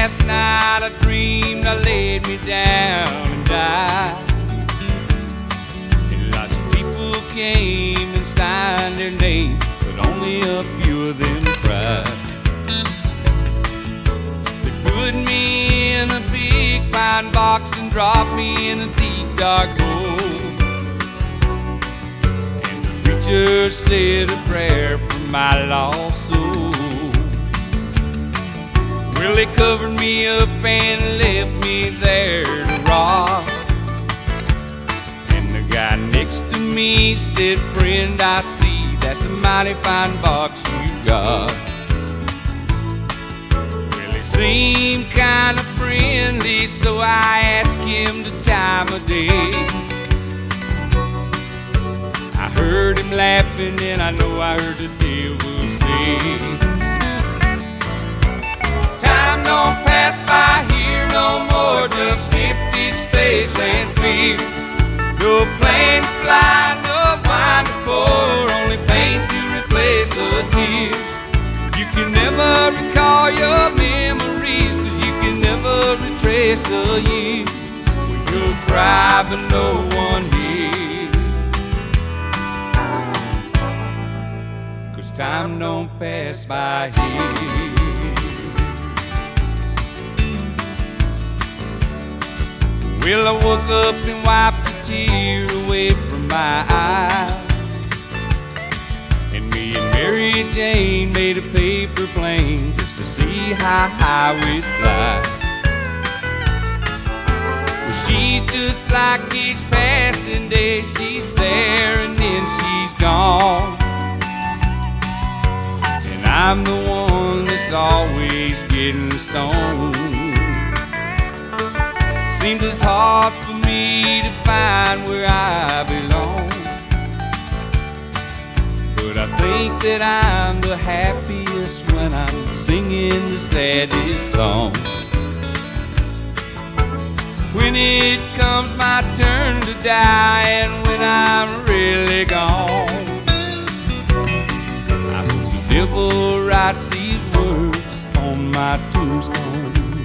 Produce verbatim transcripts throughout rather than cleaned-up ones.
last night I dreamed I laid me down and died, and lots of people came and signed their names, but only a few of them cried. They put me in a big pine box and dropped me in a deep dark hole, and the preacher said a prayer for my lost soul. Well, they covered me up and left me there to rot, and the guy next to me said, "Friend, I see that's a mighty fine box you got." Well, he seemed kind of friendly, so I asked him the time of day. I heard him laughing, and I know I heard the devil say, "Time don't pass by here no more, just empty space and fear. No plane to fly, no wine to pour, only pain to replace the tears. You can never recall your memories, 'cause you can never retrace a year. When you'll cry but no one hears, 'cause time don't pass by here." Well, I woke up and wiped a tear away from my eye, and me and Mary Jane made a paper plane just to see how high we'd fly. Well, she's just like each passing day, she's there and then she's gone, and I'm the one that's always getting stoned. Seems it's hard for me to find where I belong, but I think that I'm the happiest when I'm singing the saddest song. When it comes my turn to die, and when I'm really gone, I hope the devil writes these words on my tombstone.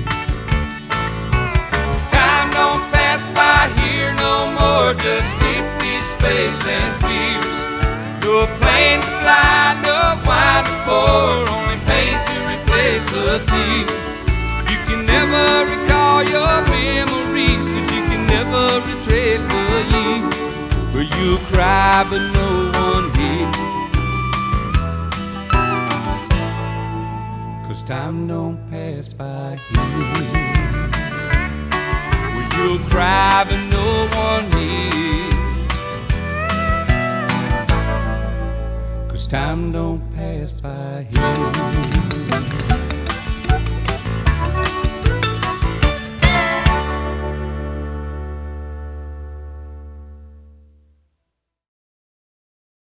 Just empty space and fears. No planes to fly, no wine to pour, only pain to replace the tears. You can never recall your memories, 'cause you can never retrace the years. Where you'll cry but no one hears, 'cause time don't pass by here. You'll cry but no one hears, 'cause time don't pass by here.